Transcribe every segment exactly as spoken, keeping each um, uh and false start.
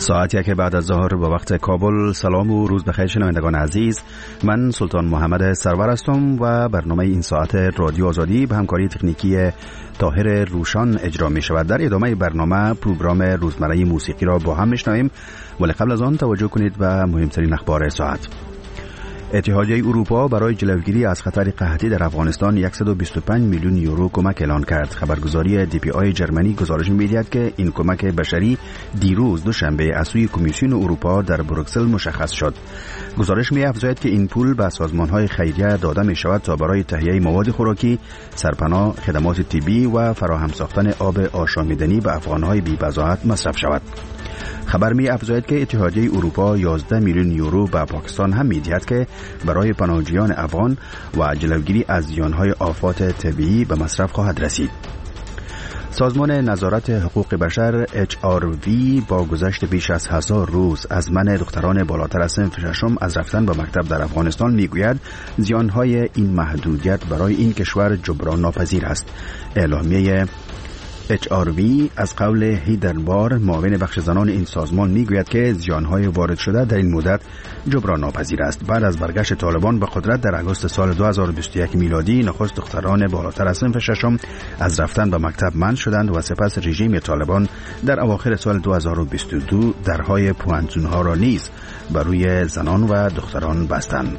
ساعت یک بعد از ظهر به وقت کابل. سلام و روز بخیر شنوندگان عزیز، من سلطان محمد سرور هستم و برنامه این ساعت رادیو آزادی به همکاری تکنیکی طاهر روشان اجرا می شود. در ادامه برنامه پروگرام روزمره موسیقی را با هم میشنویم، ولی قبل از آن توجه کنید به مهمترین اخبار ساعت. اتحادیه اروپا برای جلوگیری از خطر قحطی در افغانستان صد و بیست و پنج میلیون یورو کمک اعلان کرد. خبرگزاری دی پی آی جرمنی گزارش می‌دهد که این کمک بشری دیروز دوشنبه از سوی کمیسیون اروپا در بروکسل مشخص شد. گزارش می‌افزاید که این پول به سازمان‌های خیریه داده می‌شود تا برای تهیه مواد خوراکی، سرپناه، خدمات طبی و فراهم ساختن آب آشامیدنی به افغان‌های بی‌بضاعت مصرف شود. خبر می افزاید که اتحادیه اروپا یازده میلیون یورو به پاکستان هم می‌دهد که برای پناهجویان افغان و جلوگیری از زیان‌های آفات طبیعی به مصرف خواهد رسید. سازمان نظارت حقوق بشر اچ آر وی با گذشت بیش از هزار روز از منع دختران بالاتر از صنف ششم از رفتن به مکتب در افغانستان میگوید زیان‌های این محدودیت برای این کشور جبران ناپذیر است. اعلامیه اچ آر وی از قول هیدربار معاون بخش زنان این سازمان میگوید که زیانهای وارد شده در این مدت جبران ناپذیر است. بعد از برگشت طالبان به قدرت در آگوست سال دو هزار و بیست و یک میلادی، نخست دختران بالاتر از صنف ششم از رفتن به مکتب منع شدند و سپس رژیم طالبان در اواخر سال دو هزار و بیست و دو درهای پوهنتون‌ها را نیز بر روی زنان و دختران بستند.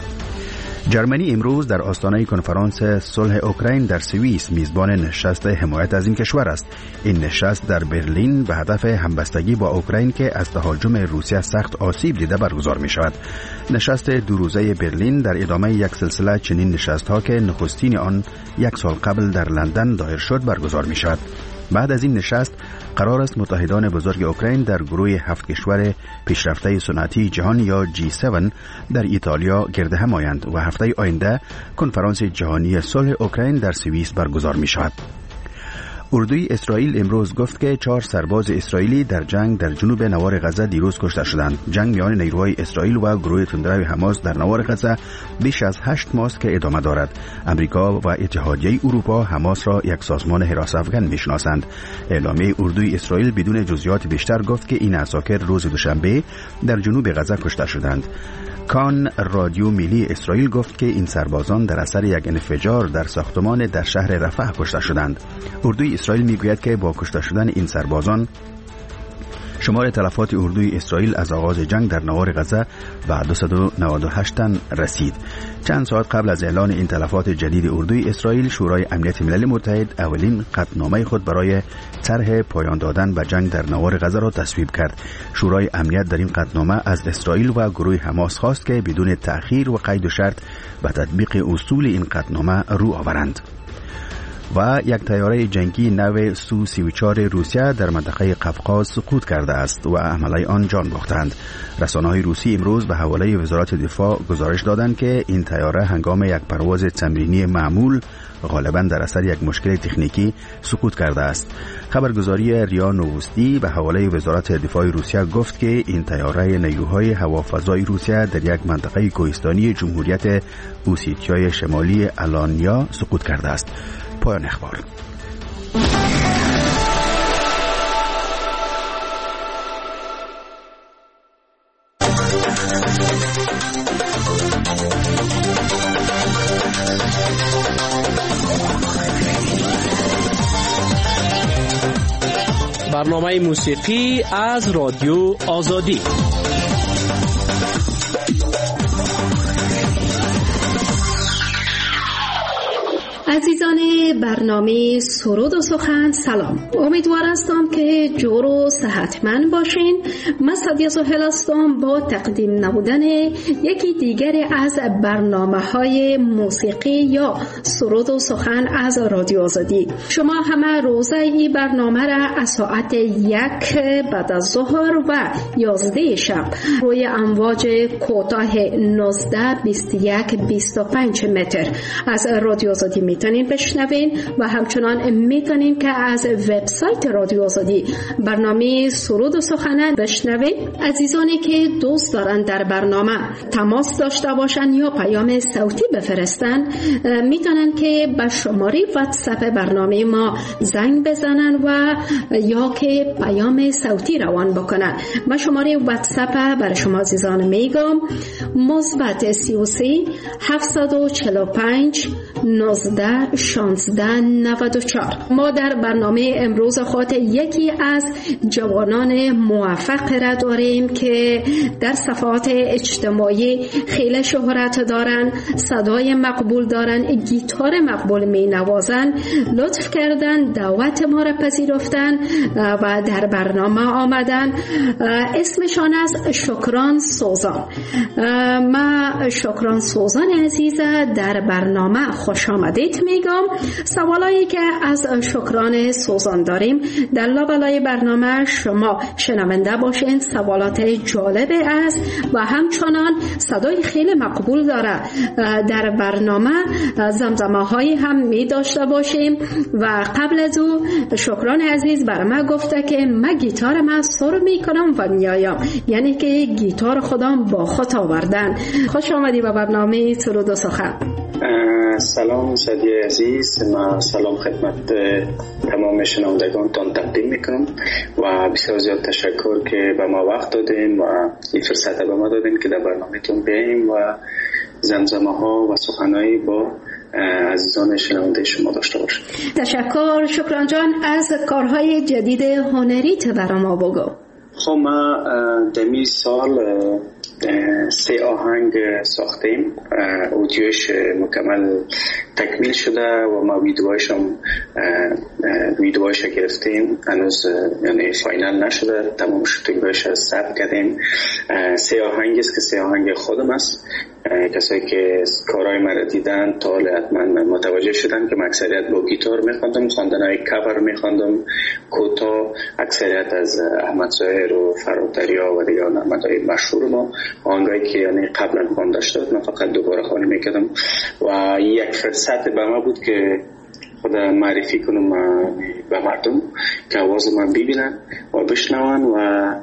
جرمنی امروز در آستانه کنفرانس صلح اوکراین در سوئیس میزبان نشست حمایت از این کشور است. این نشست در برلین به هدف همبستگی با اوکراین که از تهاجم روسیه سخت آسیب دیده برگزار می شود. نشست دو روزه برلین در ادامه یک سلسله چنین نشست‌ها که نخستین آن یک سال قبل در لندن دایر شد برگزار می شود. بعد از این نشست قرار است متحدان بزرگ اوکراین در گروه هفت کشور پیشرفته صنعتی جهان یا جی هفت در ایتالیا گرد هم آیند و هفته آینده کنفرانس جهانی صلح اوکراین در سوئیس برگزار می شود. اردوی اسرائیل امروز گفت که چهار سرباز اسرائیلی در جنگ در جنوب نوار غزه دیروز کشته شدند. جنگ میان نیروهای اسرائیل و گروه تندروی حماس در نوار غزه بیش از هشت ماه است که ادامه دارد. امریکا و اتحادیه اروپا حماس را یک سازمان حراس افغان میشناسند. اعلامیه اردوی اسرائیل بدون جزئیات بیشتر گفت که این عساکر روز دوشنبه در جنوب غزه کشته شدند. کان رادیو ملی اسرائیل گفت که این سربازان در اثر یک انفجار در ساختمان در شهر رفح کشته شدند. اردوی اسرائیل میگوید که با کشته شدن این سربازان شمار تلفات اردوی اسرائیل از آغاز جنگ در نوار غزه به دویست و نود و هشت تن رسید. چند ساعت قبل از اعلان این تلفات جدید اردوی اسرائیل، شورای امنیت ملل متحد اولین قطعنامه خود برای طرح پایان دادن به جنگ در نوار غزه را تصویب کرد. شورای امنیت در این قطعنامه از اسرائیل و گروه حماس خواست که بدون تأخیر و قید و شرط به تطبیق اصول این قطعنامه رو آورند. و یک طیاره جنگی نو سو سی و چهار روسیه در منطقه قفقاز سقوط کرده است و حمله آن جان باختند. رسانه‌های روسی امروز به حواله وزارت دفاع گزارش دادند که این طیاره هنگام یک پرواز تمرینی معمول غالباً در اثر یک مشکل تکنیکی سقوط کرده است. خبرگزاری ریا نووستی به حواله وزارت دفاع روسیه گفت که این طیاره نیروهای هوافضای روسیه در یک منطقه کوهستانی جمهوریت اوسیتیای شمالی آلانیا سقوط کرده است. پایان اخبار. برنامه موسیقی از رادیو آزادی. عزیزان برنامه سرود و سخن سلام. امیدوار هستم که جور و صحتمند باشین. من سعدیه سهیل هستم با تقدیم نمودن یکی دیگر از برنامه های موسیقی یا سرود و سخن از رادیو آزادی. شما همه روزه این برنامه را از ساعت یک بعد از ظهر و یازده شب روی امواج کوتاه نوزده بیست و یک بیست و پنج متر از رادیو آزادی می میتونین بشنوین و همچنان میتونین که از وبسایت رادیو آزادی برنامه سرود و سخن بشنوین. عزیزانی که دوست دارن در برنامه تماس داشته باشن یا پیام صوتی بفرستن، میتونن که به شماره واتساپ برنامه ما زنگ بزنن و یا که پیام صوتی روان بکنن. من شماره واتساپ برای شما عزیزان میگم: مثبت سی و سه هفتصد و چهل و پنج نوزده شانزده نود و چهار. ما در برنامه امروز خود یکی از جوانان موفق را داریم که در صفحات اجتماعی خیلی شهرت دارن، صدای مقبول دارن، گیتار مقبول می نوازن. لطف کردن دعوت ما را پذیرفتن و در برنامه آمدن. اسمشان از شکران سوزان. ما شکران سوزان عزیز در برنامه خوش آمدید میگم. سوالایی که از شکران سوزان داریم در لابلای برنامه شما شنونده باشین. سوالات جالب است و همچنان صدای خیلی مقبول داره. در برنامه زمزمه هایی هم می داشته باشیم و قبل از او شکران عزیز بر ما گفته که من گیتار من سر می کنم و میایم، یعنی که گیتار خودم با خود آوردن. خوش آمدی به برنامه سرود و سخن. سلام سعدی عزیز، من سلام خدمت تمام شنوندگانتان تقدیم میکنم و بسیار زیاد تشکر که به ما وقت دادین و این فرصت به ما دادین که در برنامه‌تون بیاییم و زمزمه ها و سخنایی با عزیزان شنونده شما داشته باشیم. تشکر شکران جان. از کارهای جدید هنریت برای ما بگو. خب ما دمی سال سه آهنگ ساختیم، اودیوش مکمل تکمیل شده و ما ویدیوهایش هم ویدیوهایش گرفتیم، هنوز یعنی فاینال نشده، تمام شوتینگش ثبت کردیم. سه آهنگ است که سه آهنگ خودم است. کسایی که کارهای مرا دیدن تا حالا حتما متوجه شدن که من اکثریت با گیتار میخوندم، خواندنهای کاور میخوندم کوتاه، اکثریت از احمد ظاهر و فراتریا و دیگر نمادهای مشهور ما، آهنگایی که یعنی قبلا خوانده شد من فقط دوباره خوانی میکردم و یک فرصت به ما بود که خود معرفی کنم به مردم که آواز من ببینن و بشنون و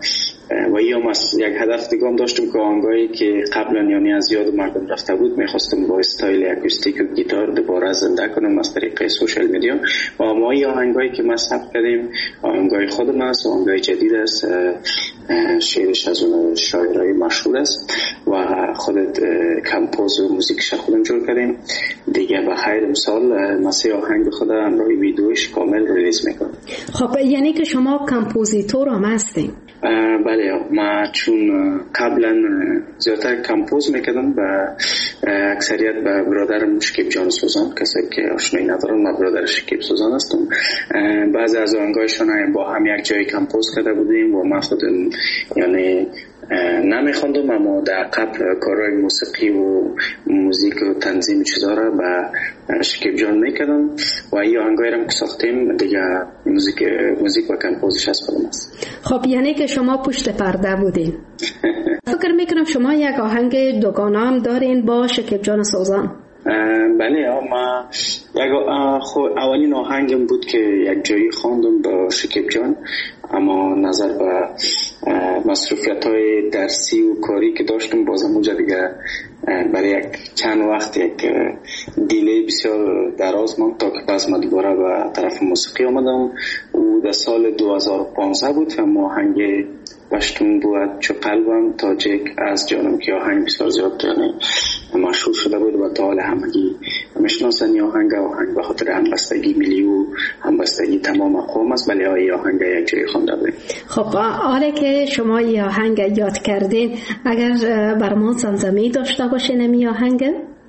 و یا یک هدف دیگه هم داشتم که آهنگایی که قبلا یعنی از یاد مردم رفته بود میخواستم با استایل اکوستیک و گیتار دوباره زنده کنم از طریق سوشال میدیا و ما این آهنگایی که ما ثبت کردیم آهنگای خودم است، آهنگای جدید است، شعرش از اون شاعرای مشهور است و خودت کمپوز و موزیکش خودم جور کردیم دیگه. به خیر امسال مسیح آهنگ خودم همراه ویدیوش کامل ریلیز میکنم. خب یعنی که شما کمپوزیتور هم هستین؟ بله، ما چون قبلا زیادتر کمپوز میکردم و اکثریت به برادرم شکیب جان سوزان، کسایی که آشنایی ندارن من برادر شکیب سوزان هستم. بعضی از آهنگایشون با هم یک جای کمپوز کرده بودیم و من خودم یعنی نمیخوندم اما در قبل کارهای موسیقی و موزیک و تنظیم چیزا را به شکیب جان میکردم و این آهنگایی را که ساختیم دیگه موزیک موزیک و کمپوزش از خودم است. خب یعنی که شما پشت پرده بودین. فکر میکنم شما یک آهنگ دوگانه هم دارین با شکیب جان سوزان. بله، ما یک اولین آهنگم بود که یک جایی خواندم با شکیب جان، اما نظر به مصروفیت های درسی و کاری که داشتم بازم اونجا دیگه برای یک چند وقت یک دیلی بسیار دراز ماند تا که پس من دوباره به طرف موسیقی آمدم. او در سال دو هزار و پانزده بود و آهنگ بشتون بود چو قلبم تاجک از جانم که آهنگ بسیار زیاد یعنی مشهور شده بود و تا حال همگی میشناسن این آهنگ. آهنگ به خاطر همبستگی ملی و همبستگی تمام قوم است، ولی این آهنگ یک جای خوانده بود. خب حالا که شما این آهنگ یاد کردین اگر برمان زمزمه داشته باشین این آهنگ؟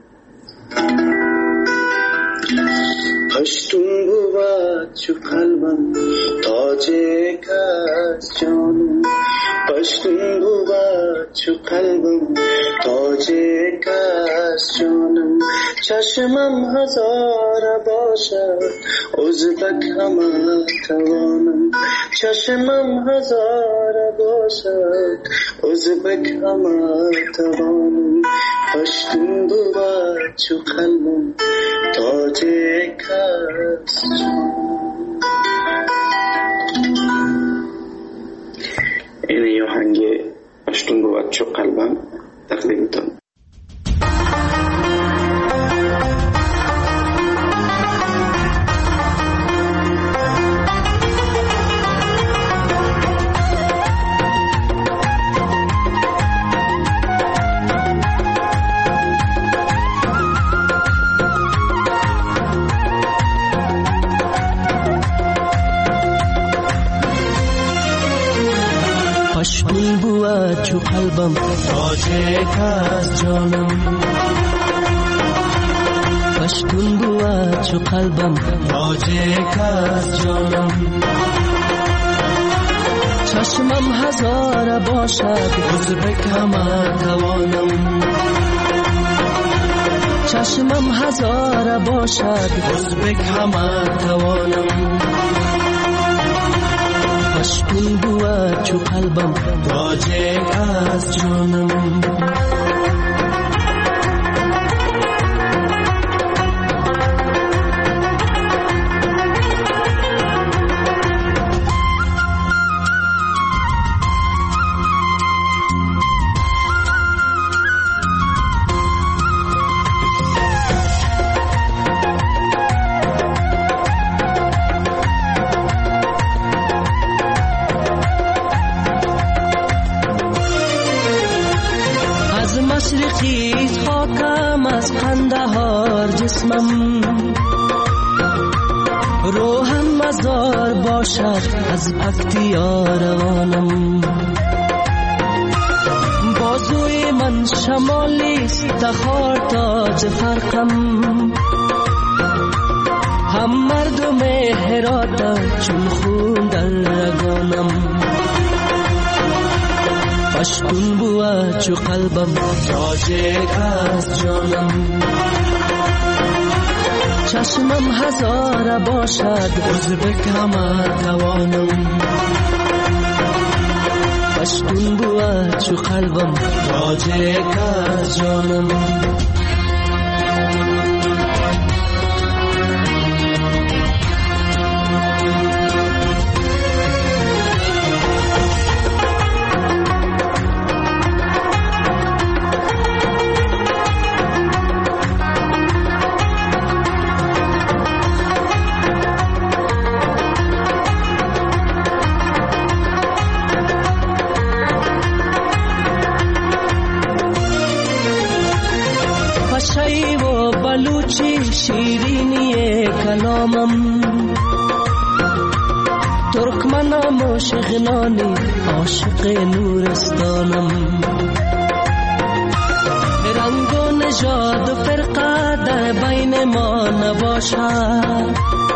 پشتون بود چو قلبم تاجک از جانم، پشتون بود چو قلبم تاجک از جانم، چشمم هزار باشد ازبک همه توانم، چشمم هزار باشد ازبک همه توانم، پشتون بود چو قلبم تاج کس این آهنگ پشتون بود چو قلبم تقدیمتان. پشتون بود چو قلبم تاج کس جانم، پشتون بود چو قلبم تاج کس جانم. چشمم هزار باشد ازبک همه توانم، چشمم هزار باشد ازبک همه توانم. پشتون بود چو قلبم تاج کس جانم. مشرقی خاکم از قندهار جسمم، روحم مزار باشد از پکتیا روانم. بازوی من شمالیست تخار تاج فرقم، هم مردم هرات چون خون در رگانم. پشتون بود چو قلبم تاج کس جانم، چشمم هزار باشد ازبک همه توانم. پشتون بود چو قلبم تاج کس جانم. شی و بلوچی شیرینی کلامم، ترکمنم و شغنانی عاشق نورستانم. رنگ و نژاد و فرقه در بین ما نباشد،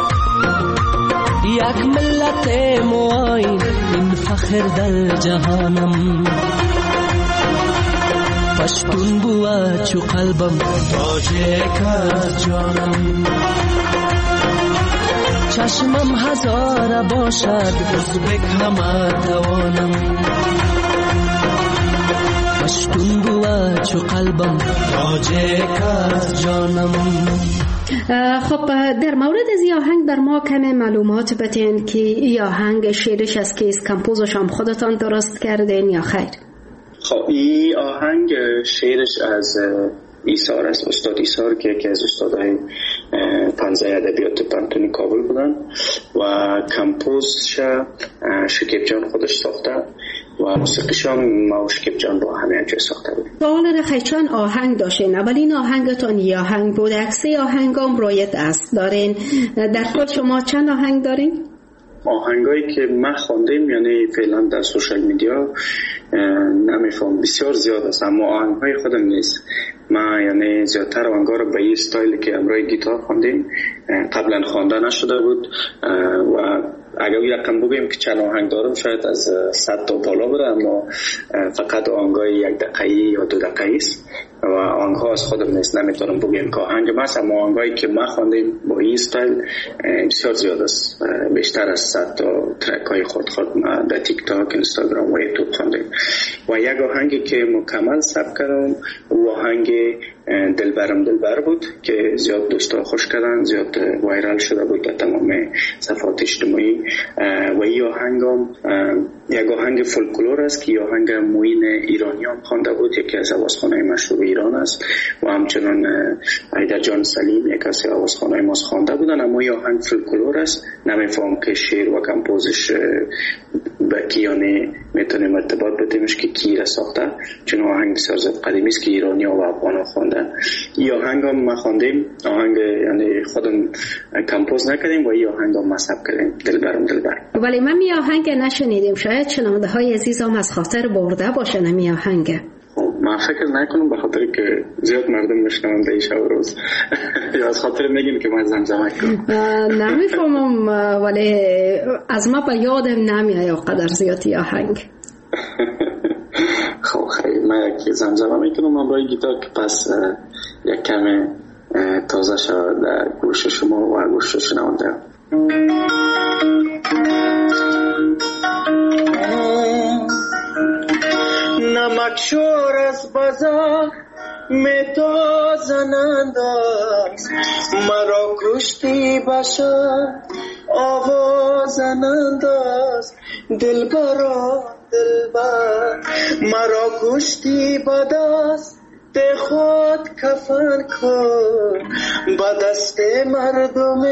یک ملت معاین این فخر در جهانم. پشتون بود چو قلبم تاج کس جانم، چشمم هزار باشد ازبک همه توانم. پشتون بود چو قلبم تاج کس جانم. خب در مورد از این آهنگ بر ما کمی معلومات بتین که این آهنگ شعرش از کیست، کمپوزش هم خودتان درست کردین یا خیر؟ خب این آهنگ شعرش از ایثار است، استاد ایثار که یکی از استادای پنزه ادبیات پانتون کابل بودن و کمپوزش شکیب جان خودش ساخته و موسیقیش هم ما و شکیب جان با همه انجای ساخته بودیم. سوال رخی چند آهنگ داشتین؟ اولین آهنگتان یه آهنگ بود، اکسی آهنگ هم رایت است دارین. در کل شما چند آهنگ دارین؟ آهنگایی که من خوندیم یعنی فعلا در سوشال میدیا نمیفهم بسیار زیاد است، اما آهنگهای خودم نیست. من یعنی زیادتر آهنگا رو به این استایلی که امروز گیتار خوندیم قبلا خوانده نشده بود و اگر یکم بگیم که چند آهنگ دارم شاید از صد تا بالا بره، اما فقط آهنگای یک دقیقه‌ای یا دو دقیقه‌ای است و آهنگ‌ها از خودم نیست، نمیتونم بگم که آهنگ ماست، اما آهنگایی که ما خوندیم با این استایل بسیار زیاد است، بیشتر از صد تا ترک‌های خود خود ما در تیک تاک، اینستاگرام و یوتیوب خوندیم. و یک آهنگی که مکمل ثبت کردم او آهنگ دلبرم دلبر بود که زیاد دوستا خوش کردن، زیاد وایرال شده بود در تمام صفحات اجتماعی. و این آهنگ هم یک آهنگ فولکلور است که آهنگ موین ایرانیان خوانده بود، یکی از آوازخوان‌های مشهور ایران است و همچنان ایدا جان سلیم یک از آوازخوان‌های ما خوانده بودن. اما این آهنگ فولکلور است، نمیفهم که شعر و کمپوزش به کیانه میتونیم ارتباط بدیمش که کی را ساخته، چون آهنگ بسیار زیاد قدیمی است که ایرانی و افغان خواندن. این آهنگ هم ما خواندیم، آهنگ یعنی خودم کمپوز نکردیم و این آهنگ هم مصحب کردیم، دلبرم دلبر. ولی من می آهنگ نشنیدیم، شاید شنونده های عزیزم از خاطر برده باشه نمی آهنگ. من فکر نکنم به خاطر که زیاد مردم میشنون به شب روز یا از خاطر میگیم که من زمزمه کنم نمیفهمم، ولی از ما به یادم نمیاد قدر زیادی آهنگ. خب خیلی من یک زمزمه میکنم امروی گیتار که پس یک کمی تازه شد در گوش شما و گوش شنونده. نمک شور از بازار میتازنند است، مرا کشتی باشد آوازنند است. دلبرا دلبر مرا کشتی بد است، ده خود کفن کن با دست مردم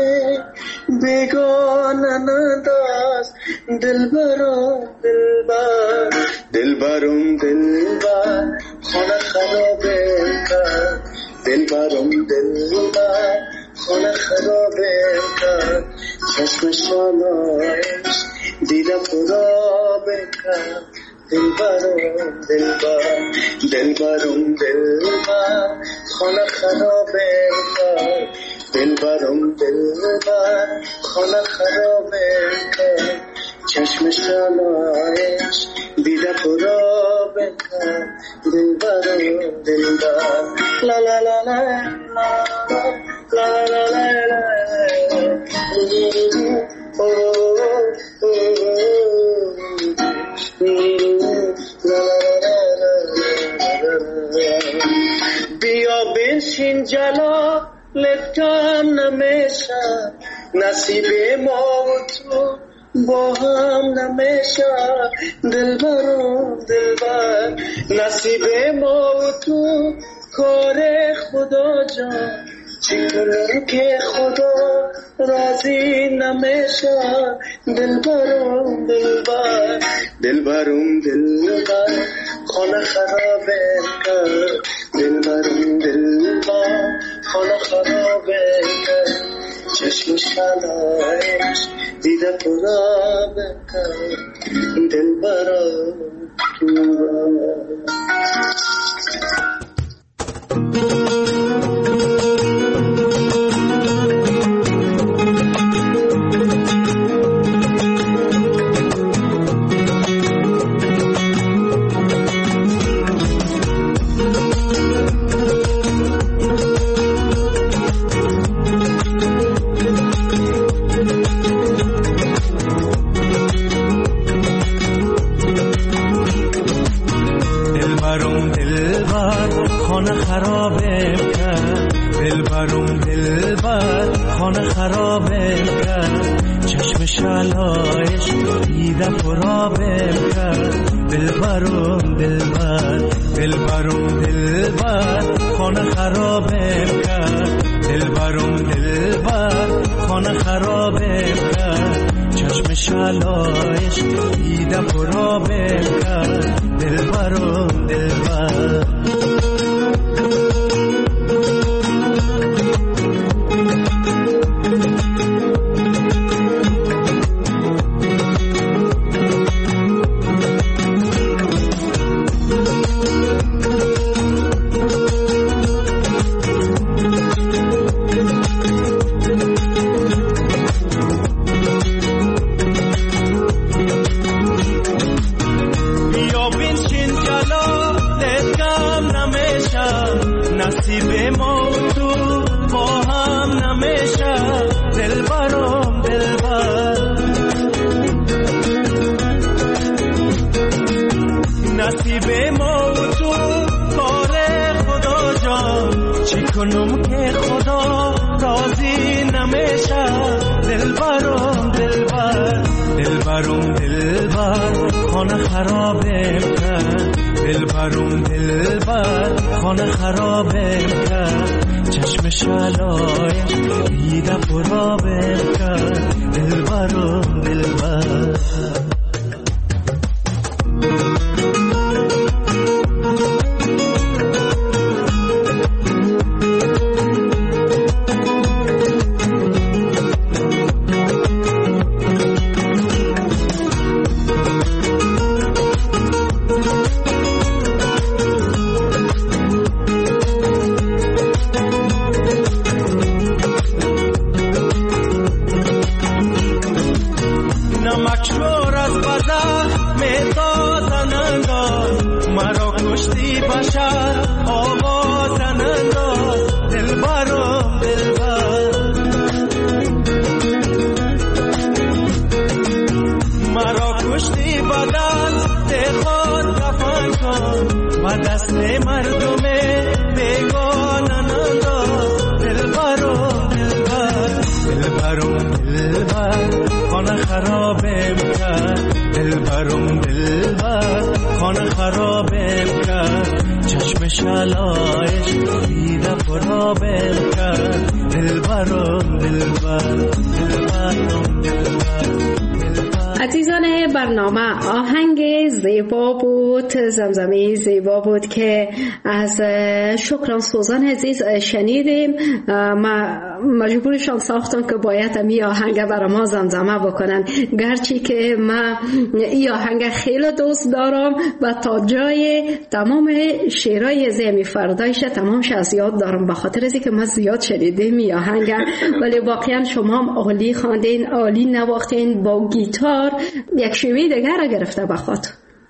بیگانند است. دلبرا دلبر دلبرم دلبر خانه خرابه کرد، دلبرم دلبر خانه خرابه کرد. چشم شانایش دیده خرابه کرد. دلبرم دلبر دلبرم دلبر خانه خرابه کرد. دلبرم دلبر خانه خرابه کرد. چشم شانایش دیده خرابه کرد. دلبرم دلبر لا لا لا لا لا لا لا لا بیا بنشین جلا لکم نمیشه، نصیب ما و تو با هم نمیشه. دلبرم دلبر نصیب ما و تو کار خدا جان، چیکار که خدا راضی نمیشه. دلبرم دلبر دلبرم دلبر خانه خرابه کرد. دلبرم دلبر خانه خرابه کرد. چشم شلایش دیده خرابه کرد. دلبرم دلبر بشم دلبرم دلبر دلبرم دلبر خانه خرابه کرد دلبرم دلبر خانه خرابه کرد چشم شلایش دیده پرابه کرد دلبرم دلبر عزیزان برنامه، آهنگ زیبا بود، زمزمه زیبا بود که از شکران سوزان عزیز شنیدیم. ما مجبورشان ساختم که باید امی آهنگ برای ما زمزمه بکنن، گرچه که من این آهنگ خیلی دوست دارم و تا جای تمام شعرهای زمی فردایش تمامش از یاد دارم، به خاطر از که من زیاد شنیدم این آهنگ. ولی واقعا شما هم عالی خواندین، عالی نواختین، با گیتار یک شیوه دیگر را گرفته بخواد.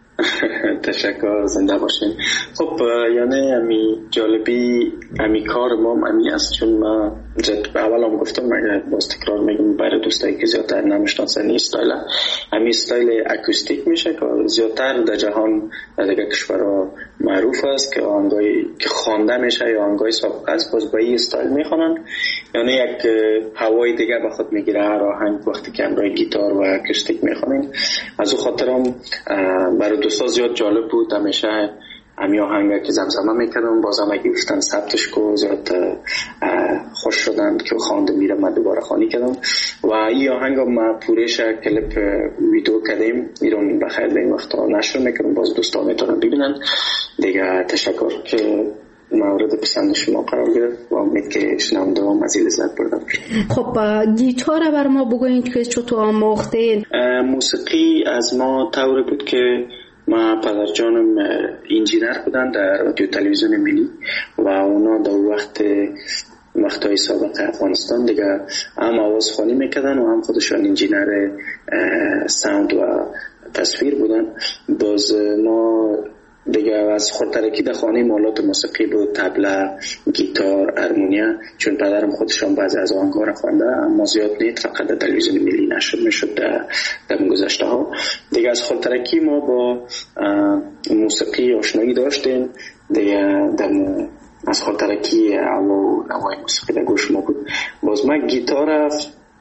تشکر، زنده باشین. خب یعنی امی جالبی امی کار ما امی است، چون ما جد به اول هم گفتم، مگر باز تکرار میگم برای دوستایی که زیادتر نمیشناسن، این استایل امی استایل اکوستیک میشه که زیادتر در جهان در دیگه کشورها معروف است که آهنگایی که خوانده میشه یا آهنگای سابقه است باز با این استایل میخوانن، یعنی یک هوای دیگه به خود میگیره هر آهنگ وقتی که همراه گیتار و اکوستیک میخوانین. از اون خاطرم برای دوستا زیاد جالب بود، همیشه امی آهنگ که زمزمه میکردم، بازم اگه گفتن ثبتش کو، زیاد خوش شدن که خوانده میره، من دوباره خوانی کردم و این آهنگ ما پورش کلیپ ویدیو کردیم، ایران بخیر به این وقتا نشر میکنم، باز دوستا میتونن ببینن دیگه. تشکر که مورد پسند شما قرار گرفت و امید که شنونده هم از این لذت بردم. خب گیتار بر ما بگوین که چطور آموختین؟ موسیقی از ما طوری بود که ما پدر جانم انجینر بودن در رادیو تلویزیون ملی و اونا در وقت وقتهای سابق افغانستان دیگه هم آواز خوانی میکردن و هم خودشان انجینر ساوند و تصویر بودن. باز ما دیگه از خودترکی در خانه مالات موسیقی بود، طبله، گیتار، هارمونیا، چون پدرم خودشان بعضی از آهنگا را خوانده، اما زیاد نیست، فقط در تلویزیون ملی نشر میشد در, در گذشته ها. دیگه از خودترکی ما با موسیقی آشنایی داشتیم دیگه، در از خودترکی اولو نوای موسیقی در گوش ما بود. باز من گیتار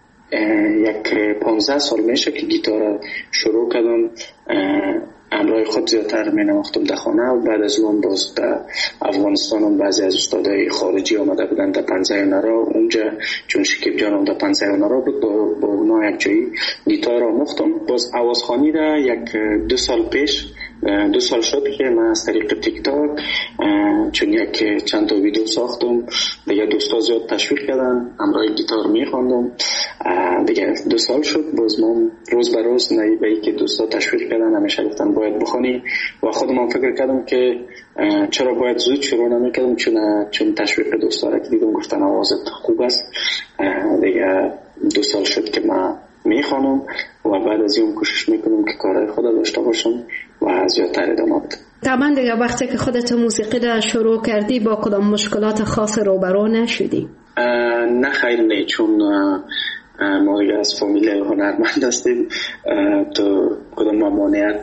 یک پانزده سال میشه که گیتار شروع کردم، امرای خود زیادتر می نواختم در خانه و بعد از اون باز در افغانستان هم بعضی از استادای خارجی آمده بودن در پنزه نرا، اونجا چون شکیب جانم در پنزه نرا بود با, با اونا یک جایی گیتار آموختم. باز آوازخوانی را یک دو سال پیش دو سال شد که من از طریق تیک تاک چون یک چند تا ویدیو ساختم دیگه، دوستا زیاد تشویق کردن، امرای گیتار می خواندم دیگه. دو سال شد باز من روز به روز نهی به ای که دوستا تشویق کردن، همیشه گفتن باید بخونی و خودم فکر کردم که چرا باید زود شروع نمیکردم، چون چون تشویق دوستا را که دیدم گفتن آوازت خوب است دیگه. دو سال شد که من میخوانم و بعد از اون کوشش میکنم که کارهای خود داشته باشم و زیادتر ادامه بدم. طبعا دیگه وقتی که خودت موسیقی را شروع کردی با کدام مشکلات خاص روبرو نشدی؟ نه خیر نه، چون ما دیگه از فامیل هنرمند هستیم، تو کدام ممانعت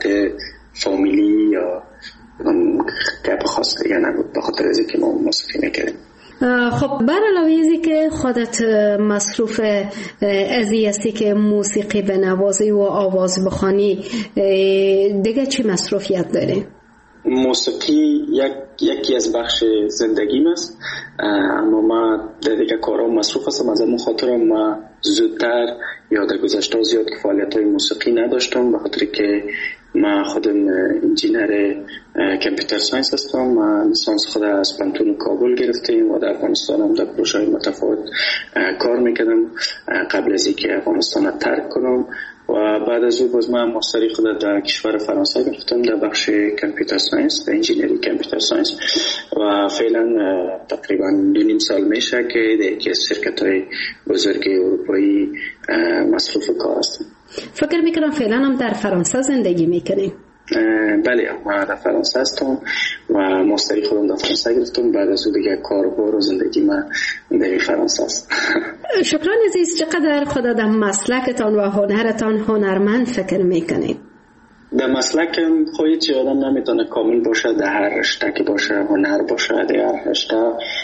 فامیلی یا گپ خاص دیگه نبود، به خاطر از اینکه ما موسیقی میکردیم. خب بر علاوه ازی که خودت مصروف ازی هستی که موسیقی بنوازی و آواز بخوانی، دیگه چی مصروفیت داری؟ موسیقی یک یکی از بخش زندگیم است، اما ما در دیگه کارها مصروف هستم. از اون خاطر ما زودتر یا در گذشته زیاد که فعالیت های موسیقی نداشتم، به خاطر که ما خودم انجینر کامپیوتر ساینس هستم. ما لیسانس خود از پانتون کابل گرفتیم و در افغانستان هم در پروژه های متفاوت کار میکردم قبل از اینکه افغانستان رو ترک کنم. و بعد از او باز من ماستری خود در کشور فرانسه گرفتم در بخش کامپیوتر ساینس، در انجینری کامپیوتر ساینس، و فعلا تقریبا دو نیم سال میشه که در یکی از شرکت های بزرگ اروپایی مصروف کار هستم. فکر میکنم فعلا هم در فرانسه زندگی میکنیم. بله، ما در فرانسه هستم و ماستری خودم در فرانسه گرفتم. بعد از او دیگه کاربار و زندگی من در فرانسه است. شکران عزیز، چقدر خودت در مسلکتان و هنرتان هنرمند فکر میکنید؟ در مسلکم خواهید چه آدم نمیتونه کامل باشه، در هر رشته که باشه هنر باشه، در هر رشته.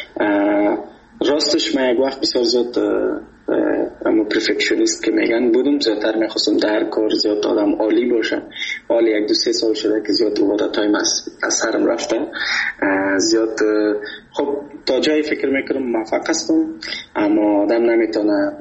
راستش من یک وقت بسیار زیاد اما پرفکشنیست که میگن بودم، زیادتر میخواستم در هر کار زیاد آدم عالی باشه. حالی یک دو سه سال شده که زیاد عبادت هایم از سرم رفته زیاد. خب تا جایی فکر میکنم موفق هستم، اما آدم نمیتونه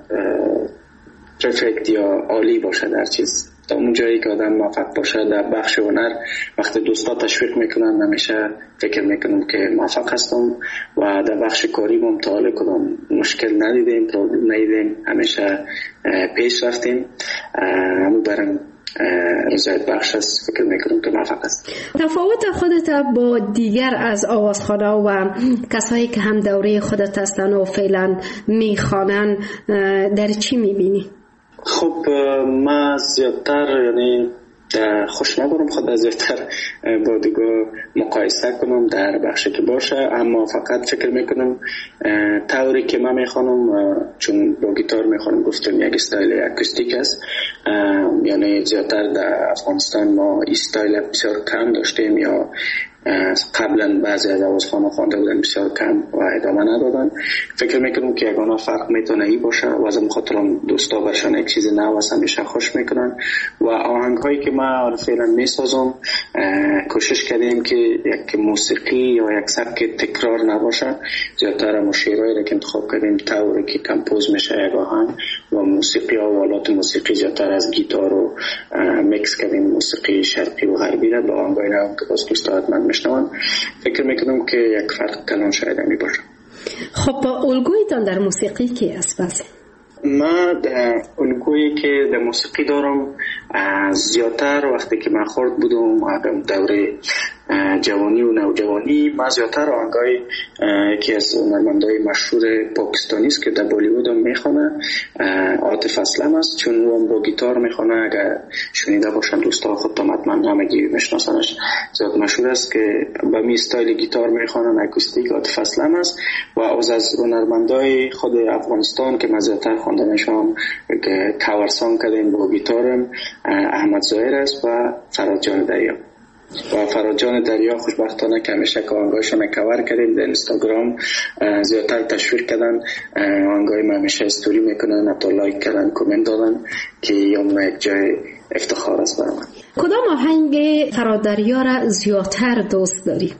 پرفکت یا عالی باشه در چیز. تا اون جایی که آدم موفق باشه در بخش هنر، وقتی دوستا تشویق میکنن همیشه فکر میکنم که موفق هستم. و در بخش کاری ممتحال کدام مشکل ندیدیم، پرابلم ندیدیم، همیشه پیش رفتیم. همون برم رضایت بخش است، فکر میکنم که موفق است. تفاوت خودت با دیگر از آوازخوان‌ها و کسایی که هم دوره خودت هستن و فعلا میخوانن در چی میبینی؟ خب من زیادتر یعنی خوش نبارم خود زیادتر با دیگه مقایسه کنم در بخشی که باشه، اما فقط فکر میکنم طوری که من میخوانم، چون با گیتار میخوانم گفتم یک استایل اکوستیک است، یعنی زیادتر در افغانستان ما استایل بسیار کم داشتیم یا قبلا بعضی از آوازخوان‌ها خوانده بودن بسیار کم و ادامه ندادن. فکر میکنم که یگانه فرق میتونه ای باشه و از خاطرم دوستا برشان یک چیز نو است همیشه خوش میکنن. و آهنگ هایی که من فعلا میسازم کوشش کردیم که یک موسیقی یا یک سبک تکرار نباشه، زیادتر هم شعرهایی را که انتخاب کردیم طوری که کمپوز میشه یک آهنگ و موسیقی و آلات موسیقی زیادتر از گیتار رو میکس کردیم، موسیقی شرقی و غربی را با آهنگای نو که باز دوستا حتما میشنون. فکر میکنم که یک فرق کلان شاید همی باشه. خب الگویتان در موسیقی کی است پس؟ من الگویی که در موسیقی دارم زیادتر وقتی که من خورد بودم و دوره جوانی و نوجوانی، من زیادتر آهنگای یکی از هنرمندای مشهور پاکستانی است که در بالیوود هم میخونه، عاطف اسلم است، چون او هم با گیتار میخونه. اگر شنیده باشن دوستا خودتان حتما همگی میشناسنش، زیاد مشهور است که با می استایل گیتار میخونه، اکوستیک. عاطف اسلم است. و از از هنرمندای خود افغانستان که من زیادتر خواندمشم که کاور سانگ کردیم با گیتارم، احمد ظاهر است و فراد جان دریا. و فراد جان دریا خوشبختانه که همیشه که آهنگایشون کاور کردیم در اینستاگرام زیادتر تشویق کردن، آهنگای ما همیشه استوری میکنن، حتی لایک کردن، کامنت دادن که یوم یک جای افتخار است برام. کدام آهنگ فراد دریا را زیادتر دوست داری؟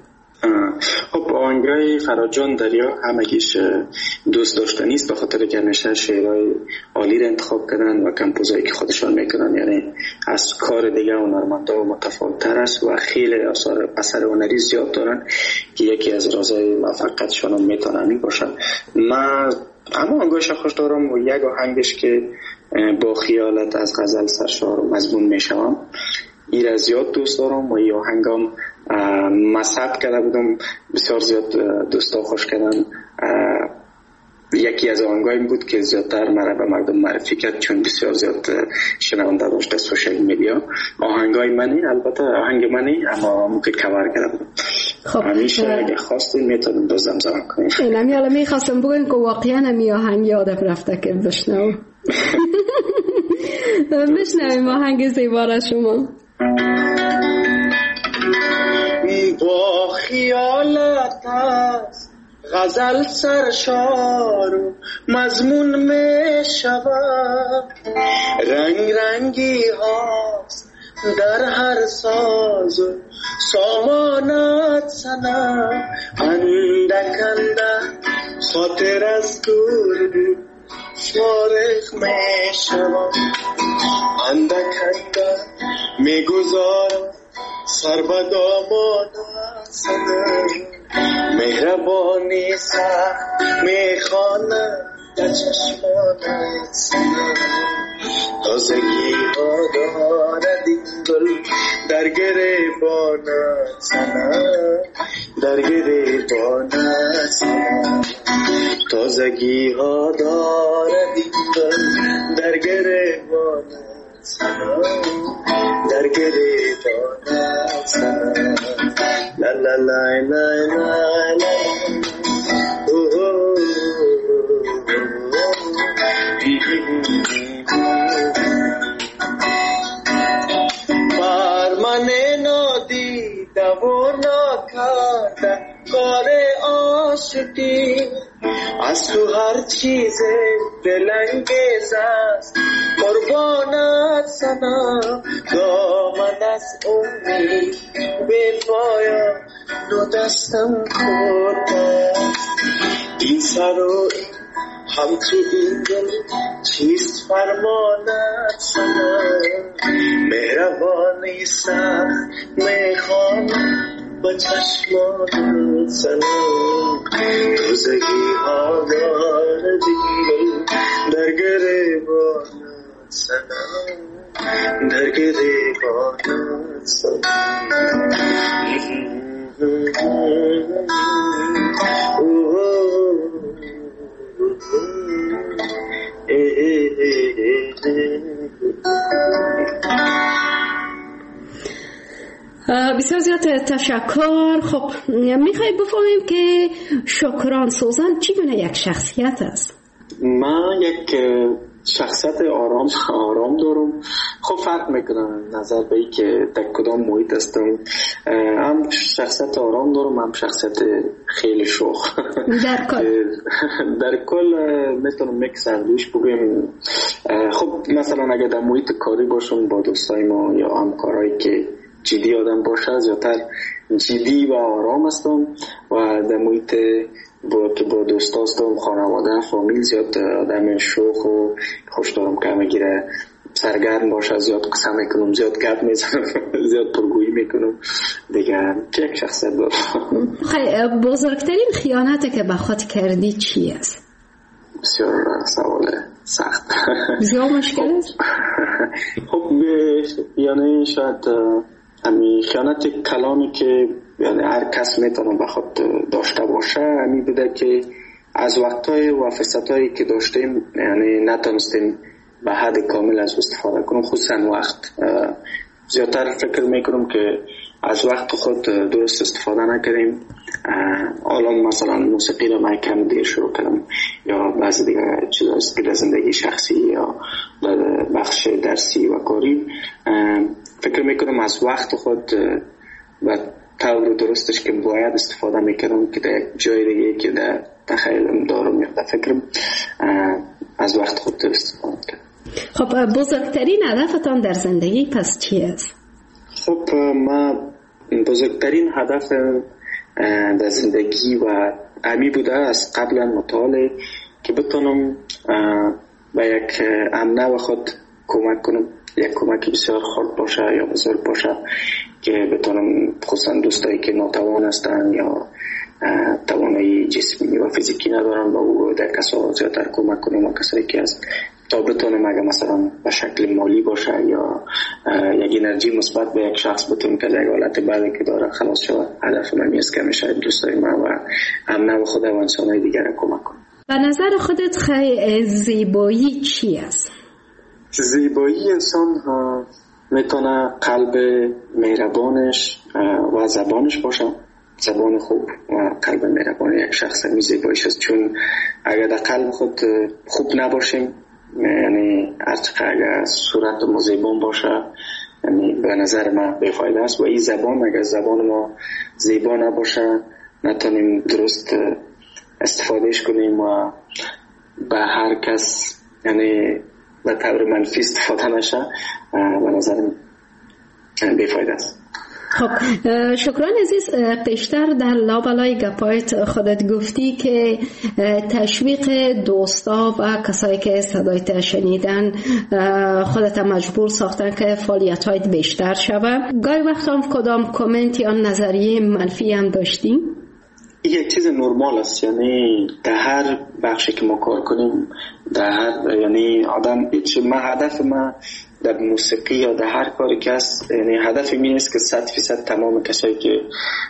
خب آهنگای فراد جان دریا همگیش دوست داشتنی است، به خاطر که همیشه شعرهای عالی را انتخاب کردن و کمپوزایی که خودشان میکنن، یعنی از کار دیگه هنرمندا متفاوت تر است و خیلی اثر اثر هنری زیاد دارن که یکی از رازهای موفقیتشان هم میتونه همین باشه. من اما آهنگایش خوش دارم و یک آهنگش که با خیالت از غزل سرشار و مضمون میشم این را زیاد دوست دارم و این آهنگام مصحب کرده بودم، بسیار زیاد دوستا خوش کردن. یکی از آهنگایم بود که زیادتر مرا به مردم معرفی کرد چون بسیار زیاد شنونده داشته سوشال میدیا. آهنگای منی، البته آهنگ منی، اما ممکن کاور کرده بودم. خب همیشه اگه خواستیم میتونم دو زمزمه کنیم. اینم یالا میخواستم بگویم که واقعا همی آهنگ یادم رفته که بشنو. بشنویم آهنگ زیبا را شما. با خیالت از غزل سرشار و مضمون می شود، رنگ رنگی هاست در هر ساز و سامانت سنم، اندک اندک خاطر از دور بود فارغ می شود، اندک اندک می گذارم سر به دامانت سنم، مهربانی سخت می خوانم در چشمانت سنم، تازگی ها دارد این گل در گریبانت سنم، در گریبانت سنم، تازگی ها دارد این گل در گریبانت سنم، در گریبانت سنم، لا لا لا لا لا لا فرمانه نادیده و ناکرده کار عاشقی، از تو هر چیز دلانگیز است قربانت سنم، دامن از امید به پایان دو دستم خورده، این سر و این همچه این دل چیست فرمانت سنم، مهربانی سخت میخوانم با چشمانت سنم، روزگی ها دارد این در گریبانت سنم، در گریبانت سنم. بسیار زیاد تشکر. خب میخوای بفهمیم که شکران سوزن چگونه یک شخصیت است؟ من یک شخصیت آرام آرام دارم. خب فرق میکنم نظر به این که در کدام محیط هستم. هم شخصیت آرام دارم، هم شخصیت خیلی شوخ. در کل در کل میتونم میکس اندوش بگویم. خب مثلا اگر در محیط کاری باشم با دوستای ما یا همکارایی که جدی آدم باشه، زیادتر جدی و آرام هستم، و در محیط با که با دوست هستم، خانواده، فامیل، زیاد آدم شوخ و خوش دارم که همه گیره سرگرم باشه، زیاد قصه میکنم، زیاد گپ میزنم، زیاد پرگویی میکنم دیگه. یک شخصیت دارم. خیلی بزرگترین خیانتی که به خود کردی چی است؟ بسیار سوال سخت، بسیار مشکل است. خب یعنی شاید همین خیانت کلامی که یعنی هر کس میتونه به خود داشته باشه همین بوده که از وقتهای و فرصتایی که داشتیم یعنی نتونستیم به حد کامل از استفاده کنیم. خصوصا وقت زیادتر فکر میکنم که از وقت خود درست استفاده نکردیم. الان مثلا موسیقی رو من کم دیر شروع کردم یا بعضی دیگه چیزاست که در زندگی شخصی یا در بخش درسی و کاری فکر میکنم از وقت خود و طور درستش که باید استفاده میکردم که در جای دیگه که در تخیلم دارم یا در فکرم از وقت خود درست استفاده کردم. خب بزرگترین هدفتان در زندگی پس چی است؟ خب من بزرگترین هدف در زندگی و امی بوده از قبلا مطالعه که بتونم به یک امنه و خود کمک کنم، یک کمک بسیار خرد باشه یا بزرگ باشه که بتونم خصوصا دوستایی که ناتوان هستن یا توانایی جسمی و فیزیکی ندارن با او در کسا زیادتر کمک کنم و کسایی که هست تا بتونم اگه مثلا به شکل مالی باشه یا یک انرژی مثبت به یک شخص بتونم که در حالت بعدی که داره خلاص شود. هدف من است که میشه دوستای من و امنه و خود و انسانای دیگر کمک کنم. به نظر خودت خیلی زیبایی چی است؟ زیبایی انسان میتونه قلب مهربانش و زبانش باشه. زبان خوب و قلب مهربان یک شخص می زیباییش است، چون اگر در قلب خود خوب نباشیم یعنی هرچقدر اگر صورت ما زیبان باشه یعنی به نظر من بیفایده است. و این زبان اگر زبان ما زیبا نباشه نتونیم درست استفادهش کنیم و به هر کس یعنی به طور منفی استفاده نشه، به نظرم بیفایده است. خب شکران عزیز، پیشتر در لابلای گپایت خودت گفتی که تشویق دوستا و کسایی که صدایت شنیدن خودت مجبور ساختن که فعالیت هایت بیشتر شود. گاهی وقت هم کدام کامنت یا نظریه منفی هم داشتیم؟ یک چیز نرمال است، یعنی در هر بخشی که ما کار کنیم، در هر یعنی آدم ما هدف ما در موسیقی یا در هر کاری که است، یعنی هدف این است که صد فیصد تمام کسایی که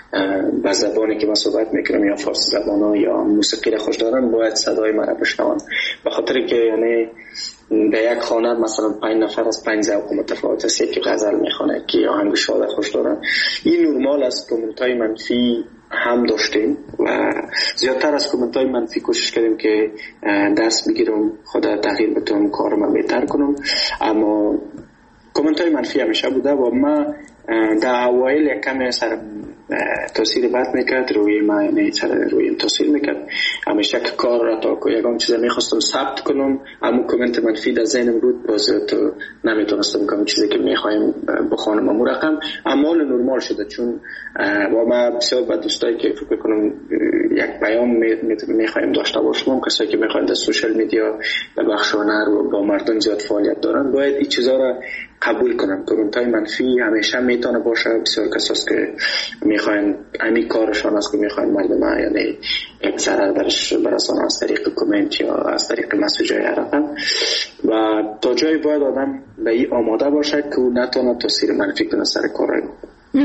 به زبانی که ما صحبت میکنم یا فارسی زبان یا موسیقی را خوش دارن باید صدای ما را بشنون. به خاطر که یعنی در یک خانه مثلا پنج نفر از پنج ذوق متفاوت است، یکی غزل میخونه که آهنگ شاد خوش دارن. این نرمال است. کامنت های منفی هم داشتیم و زیادتر از کامنت های منفی کوشش کردیم که دست بگیرم، خدا تغییر بدم، کارم بهتر کنم. اما کامنت های منفی همیشه بوده و ما در اوایل یک کمی سر تاثیر بد میکرد روی ما، یعنی سر روی تاثیر میکرد. همیشه که کار را تا که یکم چیزا میخواستم ثبت کنم، اما کامنت منفی در ذهنم بود، باز تو نمیتونستم کنم چیزی که میخوایم بخوانم امو رقم. اما نرمال شده، چون با ما بسیار با دوستایی که فکر کنم یک پیام میخوایم داشته باشم، کسایی که میخوایم در سوشال میدیا در بخش هنر و با مردم زیاد فعالیت دارن، باید این چیزا را قبول کنم. کامنت های منفی همیشه میتونه باشه. بسیار کساست که میخواین همین کارشان است که میخواین مردم یعنی یک ضرر برش برسانه از طریق کامنت یا از طریق مسیج های رقم، و تا جایی باید آدم به این آماده باشه که او نتونه تاثیر منفی کنه سر کارهای ما.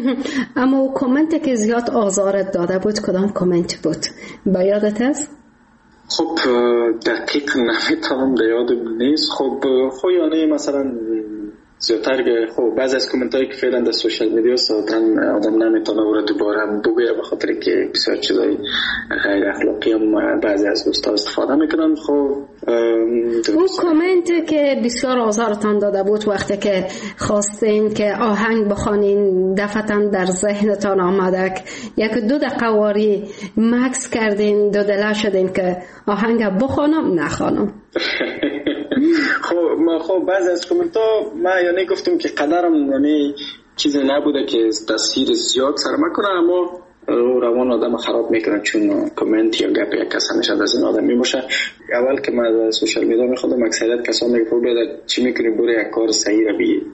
اما کامنت که زیاد آزارت داده بود کدام کامنت بود؟ با یادت است؟ خب دقیق نمیتونم در یادم نیست. خب خب یعنی مثلا زیادتر که خب بعضی از کامنت هایی که فعلا در سوشال میدیا ساعتن آدم نمیتونه او را دوباره بگویه، به خاطر که بسیار چیزای غیر اخلاقی هم بعضی از دوستا استفاده میکنن. خب اون کامنت که بسیار آزارتان داده بود وقتی که خواستین که آهنگ بخوانین، دفعتاً در ذهنتان آمده یک دو دقیقه واری مکس کردین، دو دله شدین که آهنگ بخوانم نخوانم؟ خب ما خب بعضی از کامنت ها ما یعنی گفتم که قدرم یعنی چیزی نبوده که تاثیر زیاد سر مکنه، اما روان آدم خراب میکنه، چون کامنت یا گپ یک کس همیشه از این آدم میباشه. اول که من از سوشال میدیا میخوادم اکثریت کسا میگه خب بیاد چی میکنی برو یک کار صحیح را بگی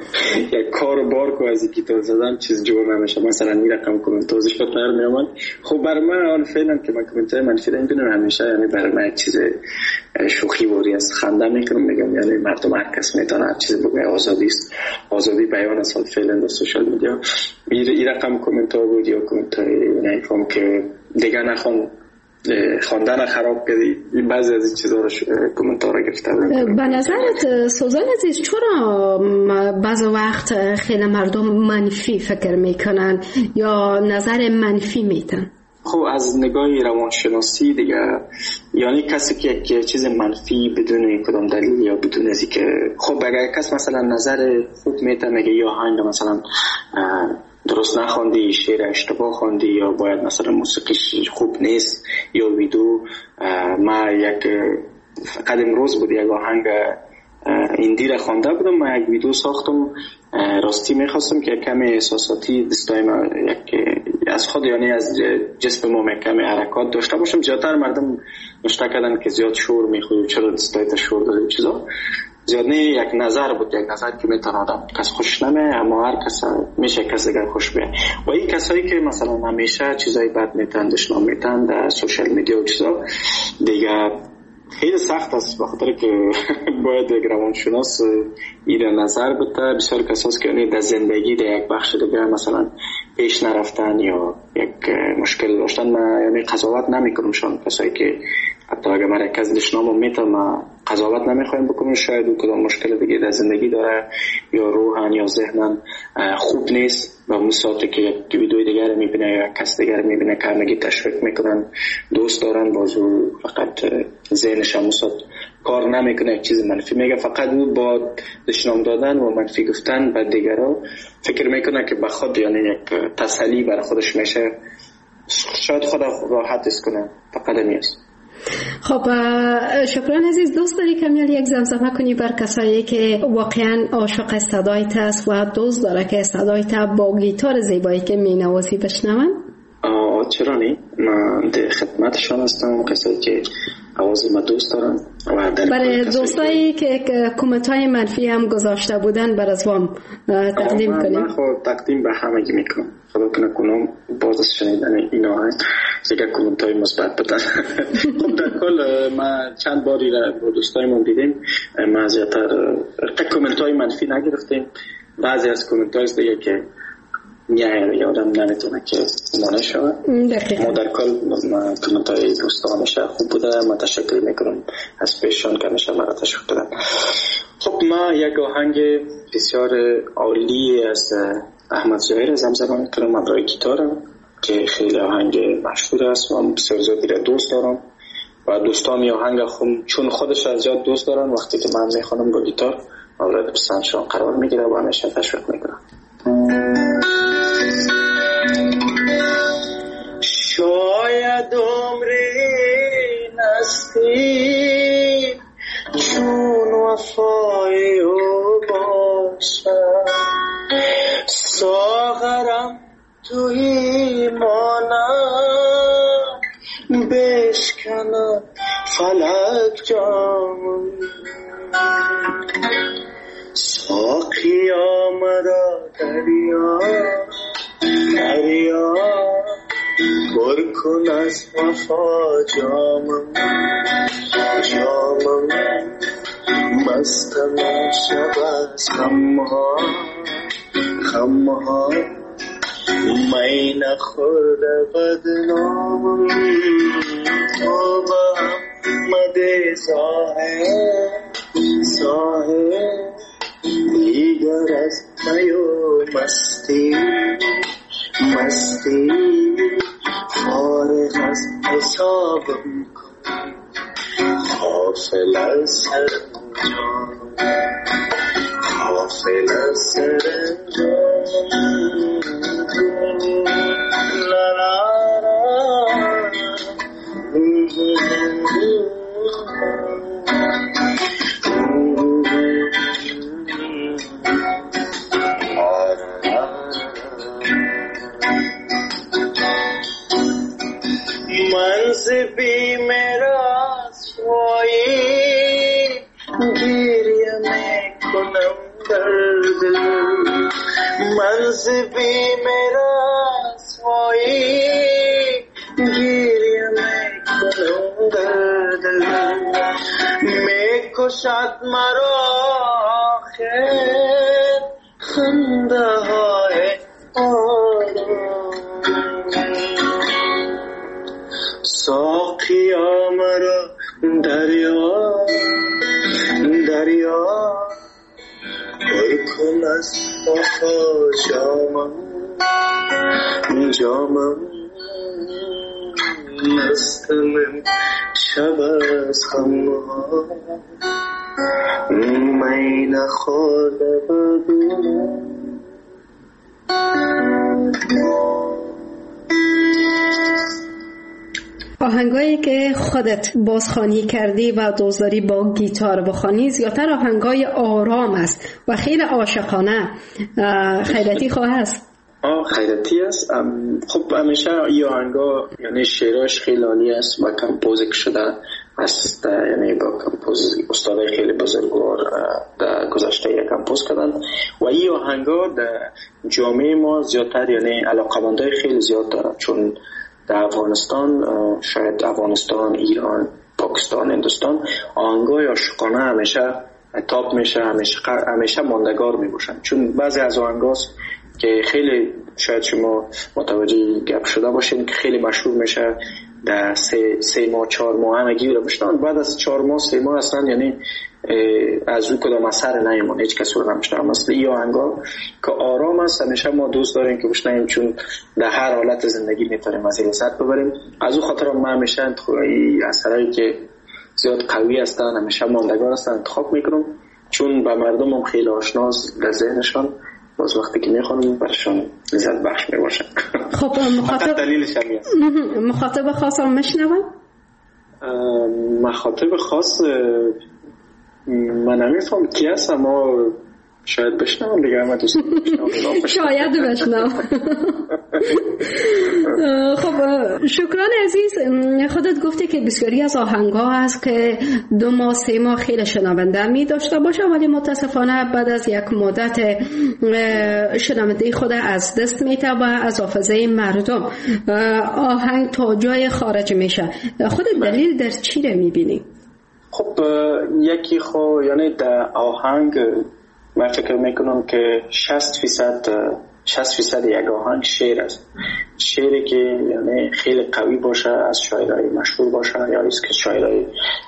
یک کار بار کو از اینکه تو زدن چیز جور نمیشه، مثلا این رقم کامنت توضیح بهتر میامد. خب برای من آن فعلا که من کامنت های منفی نمیبینم همیشه یعنی برای من چیز شوخی واری است، خنده میکنم، میگم یعنی مردم هر کس میتونه هر چیز بگه، آزادی است، آزادی بیان است فعلا در سوشال میدیا. این رقم کامنت ها بود یا کامنت های نمیفهم که دیگه نخوام خواندن خراب کردی، این بعضی از این چیزا رو کامنت ها را گرفته بودم. به نظرت سوزان عزیز چرا بعض وقت خیلی مردم منفی فکر میکنن یا نظر منفی میتن؟ خب از نگاه روانشناسی دیگه، یعنی کسی که یک چیز منفی بدون کدام دلیل یا بدون از اینکه خب اگر کس مثلا نظر خوب میته، میگه یا آهنگ مثلا درست نخوندی، شعر اشتباه خوندی، یا باید مثلا موسیقی خوب نیست، یا ویدیو ما یک فقط امروز بود یک آهنگ ایندی را خوانده بودم، ما یک ویدیو ساختم، راستی میخواستم که کمی احساساتی دستای ما یک از خود یعنی از جسم ما کمی حرکات داشته باشم. زیادتر مردم نشته کردن که زیاد شور میخوری، چرا دستایت شور داره چیزا زیاد نه. یک نظر بود، یک نظر که میتونه آدم کس خوش نمه، اما هر کس میشه کس دیگر خوش بیه. و این کسایی که مثلا همیشه چیزای بد میتن دشنام میتن در سوشال میدیا و چیزا دیگه خیلی سخت است، بخاطر که باید یک روانشناس این نظر بده. بسیار کساست که یعنی در زندگی در یک بخش دیگه مثلا پیش نرفتن یا یک مشکل داشتن، من یعنی قضاوت نمیکنم شان کسایی که حتی اگر مرکز دشنامو میتم ما قضاوت نمیخوایم بکنم، شاید او کدام مشکل دیگه در زندگی داره یا روحن یا ذهنن خوب نیست و اون ساعتی که یک ویدیوی دیگر میبینه یا کس دیگر میبینه که همگی تشویق میکنن، دوست دارن، بازو فقط ذهنش هم ساعت کار نمیکنه، یک چیز منفی میگه، فقط او با دشنام دادن و منفی گفتن به دیگرها فکر میکنه که به خود یعنی یک تسلی برای خودش میشه. شاید خود راحت است کنه. فقط همیست. خب شکران عزیز. دوست داری کمیل یک زمزمه کنی بر کسایی که واقعا عاشق صدایت است و دوست داره که صدایت با گیتار زیبایی که می نوازی بشنون؟ آه چرا نی؟ من در خدمتشان هستم، کسایی که آواز ما دوست دارن. برای دوستایی که کامنت های منفی هم گذاشته بودن بر از وام تقدیم کنیم. من خود تقدیم به همگی میکنم. خدا کنه کنم باز از شنیدن اینا هست دیگه کامنت های مثبت بدن. خب در کل ما چند باری را با دوستایمون دیدیم، ما زیادتر کامنت های منفی نگرفتیم. بعضی از کامنت های دیگه که میایه یادم نمیتونه که مانه شود. ما در کل کامنت های دوستانش خوب بوده. ما تشکر میکنم از پیشان که همیشه مرا تشکر دادن. خب ما یک آهنگ بسیار عالی از احمد ظاهر زمزمه میکنم برای گیتارم که خیلی آهنگ مشهور است و بسیار زیادی را دوست دارم و دوستان این آهنگ خود چون خودش از زیاد دوست دارن وقتی که من میخوانم با گیتار مورد پسندشان قرار میگیره و همیشه تشویق میکنم. شاید عمری نستی چون وفای او باشم، ساغرم توی مانم بشکنم فلک جام، ساقی آمدا دریا دریا پر کن از وفا جامم جامم، مستم شب از خمها خمها، می نخورده بدنامم تو با احمد ظاهر ظاهر، دیگر از میو مستی مستی، فارغ از حسابم کن غافل از سرانجام غافل از سرانجام. لا لا منصبی میرا سوئی گیریه میکنم در دل، منصبی میرا سوئی گیریه میکنم در دل، میکشد مرا خیر خنده های آرام، ساقی مرا دریا دریا پر کن از وفا جامم جامم، مستم شب از خمها می نخورده بدونم. آهنگایی که خودت بازخوانی کردی و دوست داری با گیتار بخوانی زیادتر آهنگای آرام است و خیلی عاشقانه. خیرتی خواه است؟ آه خیرتی است. خب همیشه این آهنگا یعنی شعراش خیلی عالی است و کمپوز شده است، یعنی با کمپوز استادای خیلی بزرگوار در گذشته کمپوز کردن و این آهنگا در جامعه ما زیادتر یعنی علاقه‌مندای خیلی زیاد دارن، چون در افغانستان، شاید افغانستان، ایران، پاکستان، هندوستان آهنگای عاشقانه همیشه تاپ میشه، همیشه همیشه ماندگار میباشن، چون بعضی از آهنگاست که خیلی شاید شما متوجه گپ شده باشین که خیلی مشهور میشه در سه, سه ماه چهار ماه همگی رو بشنن، بعد از چهار ماه سه ماه اصلا یعنی از او کدام اثر نیمون، هیچ کس رو نمیشنه. مثل این آهنگا که آرام است همیشه ما دوست داریم که بشنیم، چون در هر حالت زندگی میتونیم از لذت ببریم. از او خاطر ما همیشه انتخابی اثرایی که زیاد قوی هستن همیشه ماندگار هستن انتخاب میکنم، چون به مردم هم خیلی آشناست در ذهنشان باز وقتی که میخونم برشون لذت بخش میباشه. خب مخاطب دلیلش همین است. مخاطب خاص هم میشنوم؟ مخاطب خاص من نمیفهم کی هست، اما شاید بشنوم دیگه. اما دوست شاید بشنوم. خب شکران عزیز، خودت گفتی که بسیاری از آهنگ‌ها هست که دو ماه سه ماه خیلی شنونده می داشته باشه، ولی متاسفانه بعد از یک مدت شنونده خود از دست میته و از حافظه مردم آهنگ تا جای خارج میشه. خودت دلیل در چی رو میبینی؟ خب یکی خو یعنی در آهنگ من فکر میکنم که شصت فیصد شصت فیصد یک آهنگ شعر است. شعری که یعنی خیلی قوی باشه، از شاعرای مشهور باشه یا از که شاعرای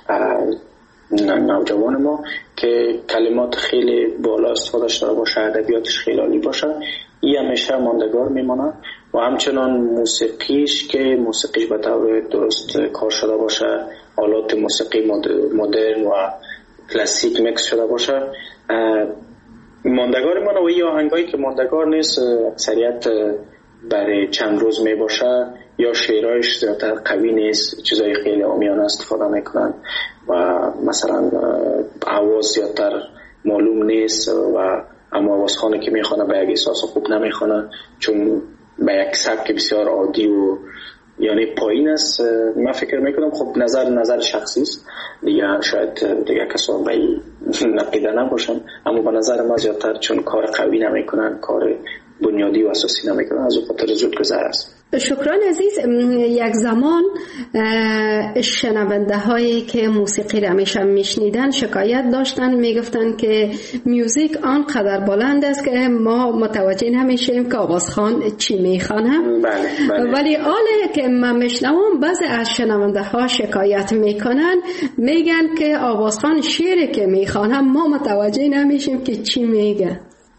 نوجوان ما که کلمات خیلی بالا استفاده شده باشه، ادبیاتش خیلی عالی باشه، این همیشه ماندگار میمونه. و همچنان موسیقیش که موسیقیش به طور درست کار شده باشه، آلات موسیقی مدرن و کلاسیک مکس شده باشه، ماندگار منه. و این آهنگایی که ماندگار نیست اکثریت برای چند روز می باشه یا شعرهایش زیادتر قوی نیست، چیزای خیلی عامیانه استفاده میکنن و مثلا آواز زیادتر معلوم نیست و اما آوازخوانی که میخونه به یک احساس خوب نمیخونه، چون به یک سبک بسیار عادی و یعنی پایین است. من فکر میکنم خب نظر نظر شخصی است دیگه، شاید دیگه کسان به نقیده نباشن، اما به نظر ما زیادتر چون کار قوی نمیکنن، کار بنیادی و اساسی نمیکنن، از اون خاطر زود گذر است. شکران عزیز، یک زمان شنونده هایی که موسیقی را همیشه میشنیدن شکایت داشتن، میگفتن که میوزیک آنقدر بلند است که ما متوجه نمیشیم که آوازخوان چی میخوانه. بله بله. ولی آله که من میشنوم بعضی از شنونده ها شکایت میکنن، میگن که آوازخوان شعری که میخوانه ما متوجه نمیشیم که چی میگه.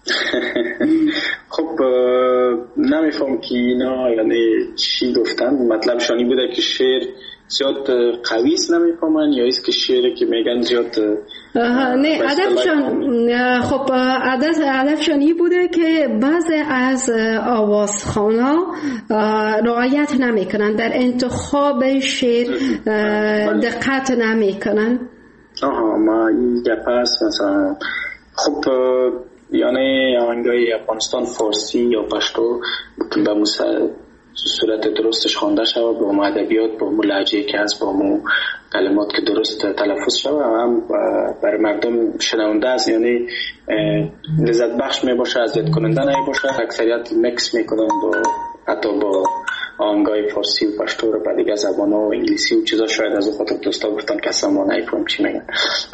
خب نمیفهم که اینا یعنی چی گفتن، مطلبشان این بوده که شعر زیاد قوی است نمیفهمن، یا است که شعری که میگن زیاد نه هدفشان خب هدفشان این بوده که بعضی از آوازخوانا رعایت نمیکنن، در انتخاب شعر دقت نمیکنن. آها ما این گپ است مثلا. خب یعنی آهنگای افغانستان فارسی یا پشتو به موسیقی صورت درستش خوانده شود، با مو ادبیات، با مو لهجه که هست، با مو کلمات که درست تلفظ شود، هم برای مردم شنونده است یعنی لذت بخش می باشه، اذیت کننده نمی باشه. اکثریت مکس میکنن با حتی با آهنگای فارسی و پشتو رو به دیگه زبان‌ها و انگلیسی و چیزا، شاید از خاطر دوستا گفتن که اصلا ما نمی‌فهمیم چی میگن.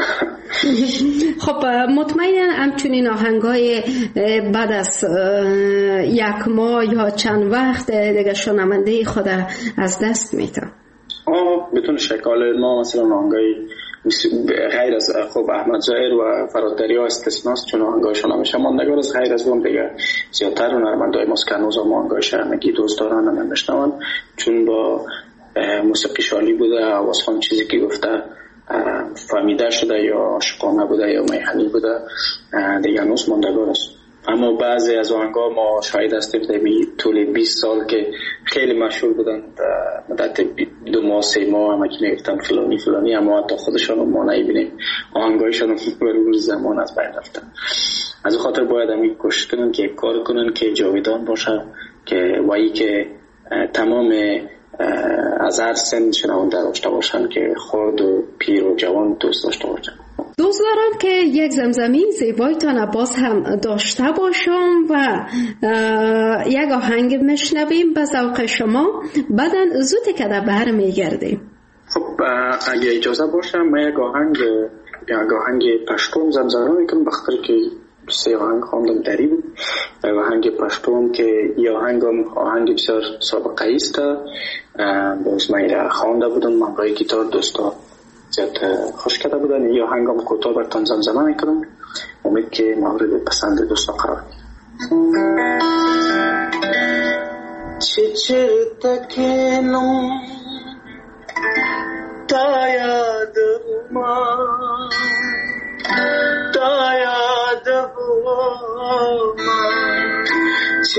خب مطمئناً همچنین آهنگای بعد از یک ماه یا چند وقت دیگه شنونده خود از دست میده. آه بدون شک. ما مثلا آهنگای غیر از خب احمد ظاهر و فراتدری ها استثناست، چون آهنگایشون همیشه ماندگار است. غیر از اون دیگه زیادتر هنرمندای ما که هنوز هم آهنگایش همگی دوست دارن و نمیشنون، چون با موسیقی شالی بوده، آوازخوان چیزی که گفته فهمیده شده یا عاشقانه بوده یا میهنی بوده، دیگه هنوز ماندگار است. اما بعضی از آهنگا ما شاهد هستیم در طول بیست سال که خیلی مشهور بودن، مدت دو ماه سه ماه هم که میگفتن فلانی فلانی، اما حتی خودشان ما نمیبینیم آهنگایشان به مرور زمان از بین رفتن. از این خاطر باید همین کوشش کنن که کار کنن که جاودان باشه، که وایی که تمام از هر سن شنونده داشته باشن، که خرد و پیر و جوان دوست داشته باشن. دوست دارم که یک زمزمه زیبایتان باز هم داشته باشم و یک آهنگ میشنویم به ذوق شما، بعدن زود که در بر میگردیم. خب اگه اجازه باشه من یک آهنگ یک آهنگ پشتوم زمزمه میکنم، بخاطر که سه آهنگ خواندم دری بود. آهنگ پشتوم که این آهنگ هم آهنگ بسیار سابقه است، باز من خوانده بودم، من برای گیتار دوستا زیاد خوش کرده بودن. این آهنگ هم کوتاه براتون زمزمه میکنم، امید که مورد پسند دوستا قرار میگیره. چچرتکنم تا یاد ما تا یاد ما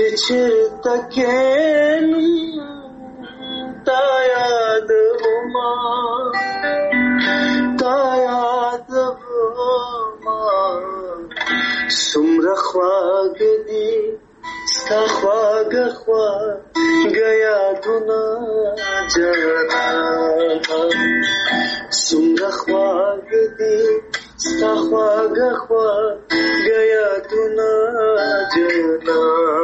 चिरतकेन तायाद हुमा तायाद हुमा सुमरा ख्वागदी स्ता ख्वाग ख्वाग गया दुना जाना सुमरा ख्वागदी स्ता ख्वाग ख्वाग गया दुना जाना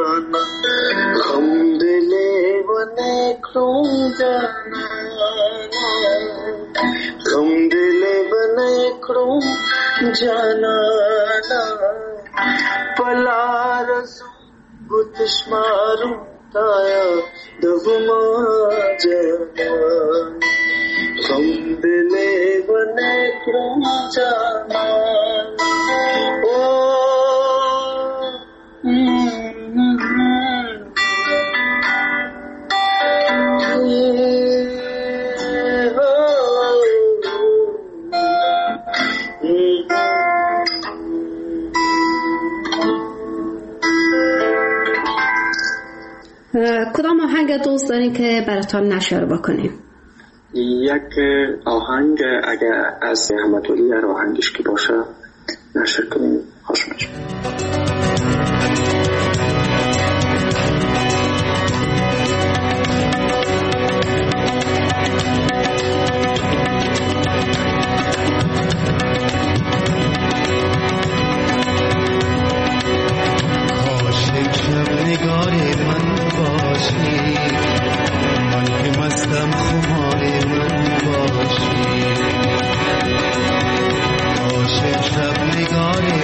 हम दिले बने क्रों जाना हम दिले बने क्रों जाना पलारसू गुतश्मारू ताया दवमा जाना हम दिले बने क्रों जाना ओ کدام آهنگ دوست دارین که براتان نشر بکنیم؟ یک آهنگ اگر از احمدولی هر آهنگش که باشه نشر کنیم خوش میشه. شب نگار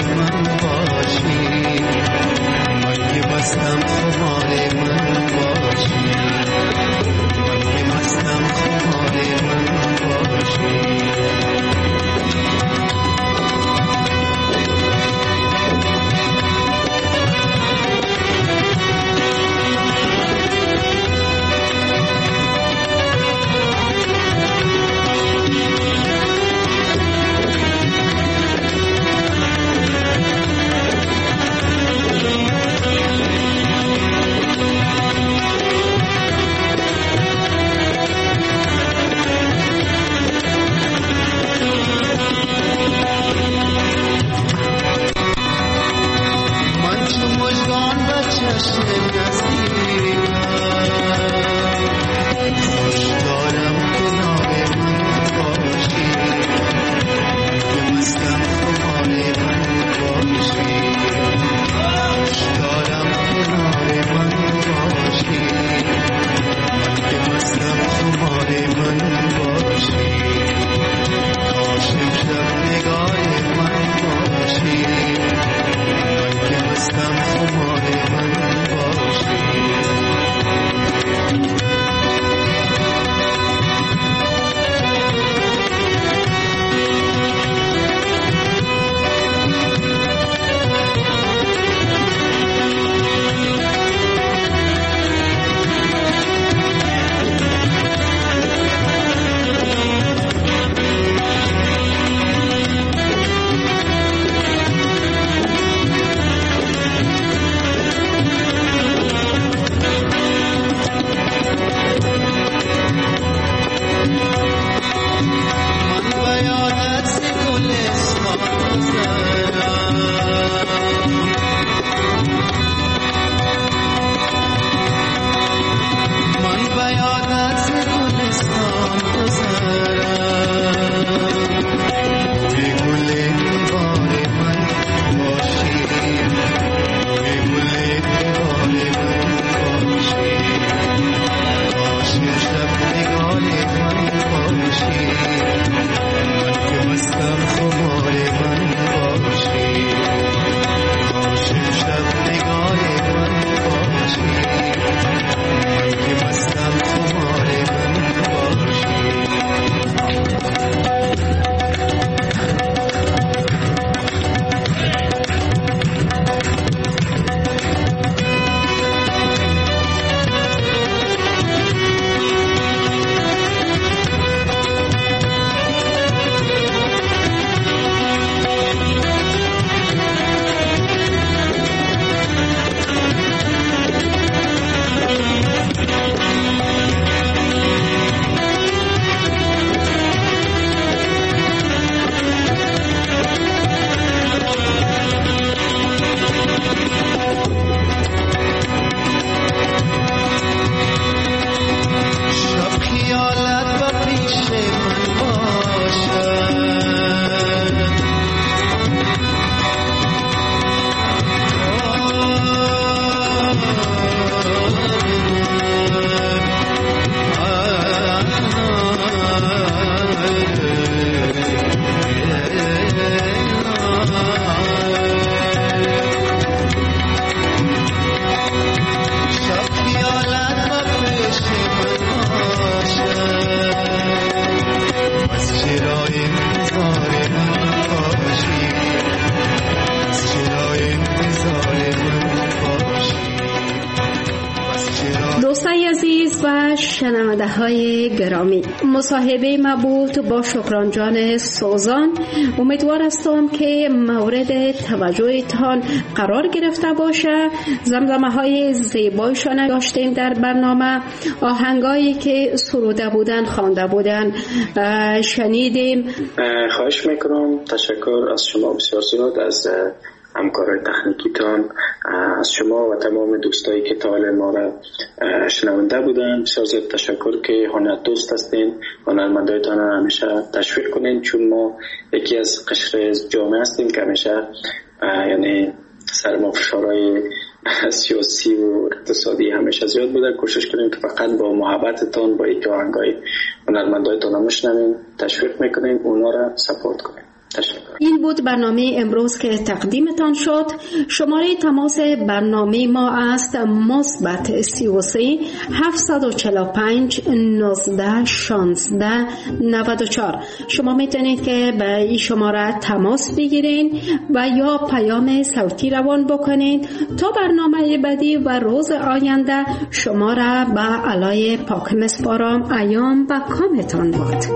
شنونده های گرامی، مصاحبه ما بود با شکران جان سوزان. امیدوار هستم که مورد توجهتان قرار گرفته باشه. زمزمه های زیبایشان داشتیم در برنامه، آهنگایی که سروده بودن، خوانده بودن شنیدیم. خواهش میکنم، تشکر از شما بسیار زیاد، از همکارای تکنیکیتان، از شما و تمام دوستایی که تا حال ما را شنونده بودن. بسیار زیاد تشکر که هنر دوست هستین، هنرمندایتان را همیشه تشویق کنین، چون ما یکی از قشر جامعه هستیم که همیشه یعنی سرما فشارهای سیاسی و اقتصادی همیشه زیاد بوده. کوشش کنیم که فقط با محبتتان، با اینکه آهنگای هنرمندایتان را میشنوین تشویق میکنین، اونا را سپورت کنین. این بود برنامه امروز که تقدیمتان شد. شماره تماس برنامه ما است مثبت سی و سه هفتصد و چهل و پنج نوزده شانزده نود و چهار. شما میتونید که به این شماره تماس بگیرین و یا پیام صوتی روان بکنید تا برنامه بعدی و روز آینده شما را به علای پاک مسپارم. ایام و کامتان باد.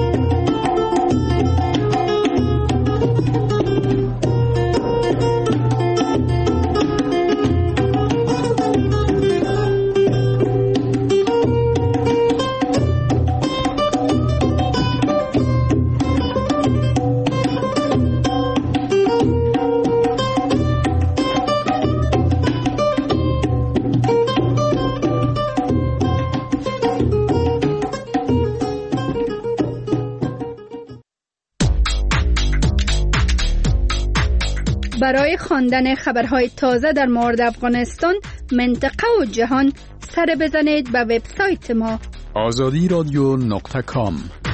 برای خواندن خبرهای تازه در مورد افغانستان، منطقه و جهان سر بزنید به وبسایت ما آزادی رادیو نقطه کام.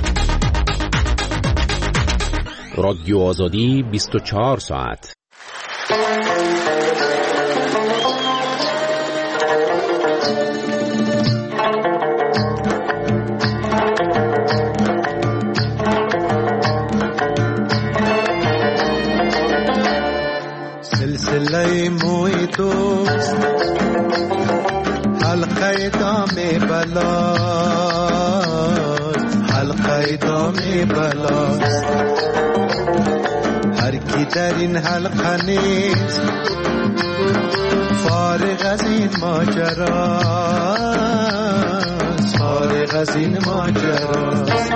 رادیو آزادی بیست و چهار ساعت. سلسله موی دوست حلقه دام بلاست، حلقه دام بلاست. هر کی در این حلقه نیست فارغ از این ماجراست، فارغ از این ماجراست.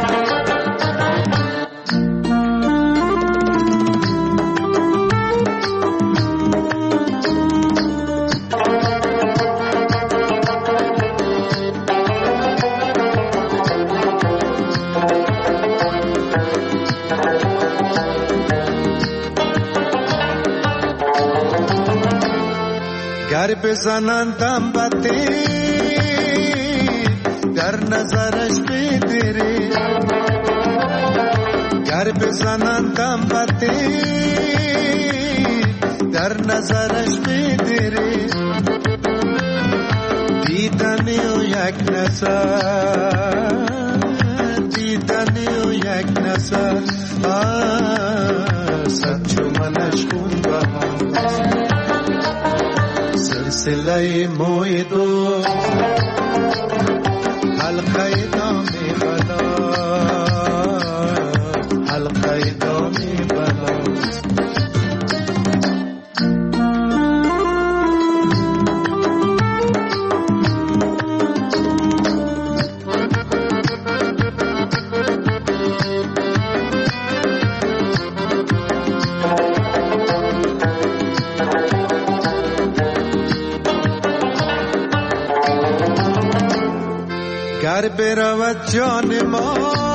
گر بزنندم بطی در نظرش بدری، گر بزنندم بطی در نظرش بدری. دیدنی و یک نظر، دیدنی و یک نظر، صد چو منش خون بهار. سلسله موی دوست حلقه دام بلاست، حلقه دام بلاست. گر برود جان ما